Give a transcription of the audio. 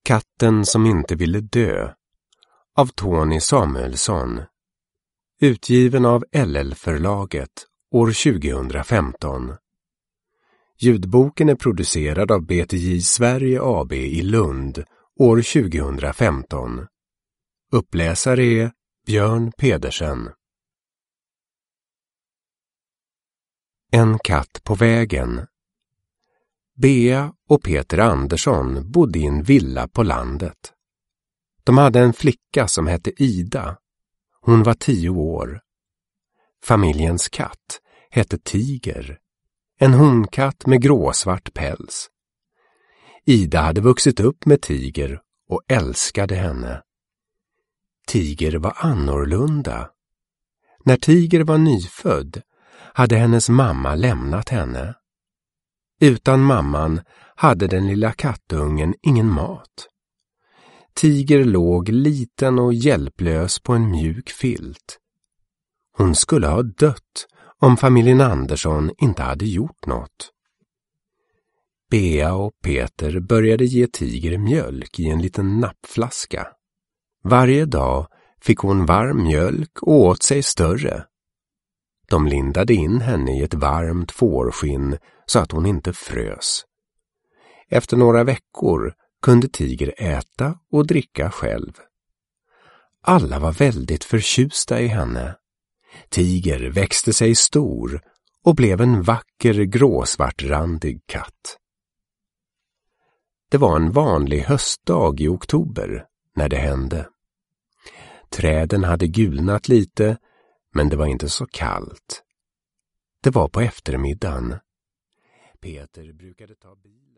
Katten som inte ville dö av Tony Samuelsson. Utgiven av LL-förlaget år 2015. Ljudboken är producerad av BTJ Sverige AB i Lund år 2015. Uppläsare är Björn Pedersen. En katt på vägen. Bea och Peter Andersson bodde i en villa på landet. De hade en flicka som hette Ida. Hon var 10 år. Familjens katt hette Tiger. En honkatt med gråsvart päls. Ida hade vuxit upp med Tiger och älskade henne. Tiger var annorlunda. När Tiger var nyfödd hade hennes mamma lämnat henne. Utan mamman hade den lilla kattungen ingen mat. Tiger låg liten och hjälplös på en mjuk filt. Hon skulle ha dött om familjen Andersson inte hade gjort något. Bea och Peter började ge Tiger mjölk i en liten nappflaska. Varje dag fick hon varm mjölk och åt sig större. De lindade in henne i ett varmt fårskinn så att hon inte frös. Efter några veckor kunde Tiger äta och dricka själv. Alla var väldigt förtjusta i henne. Tiger växte sig stor och blev en vacker gråsvartrandig katt. Det var en vanlig höstdag i oktober när det hände. Träden hade gulnat lite, men det var inte så kallt. Det var på eftermiddagen. Peter brukade ta bilen.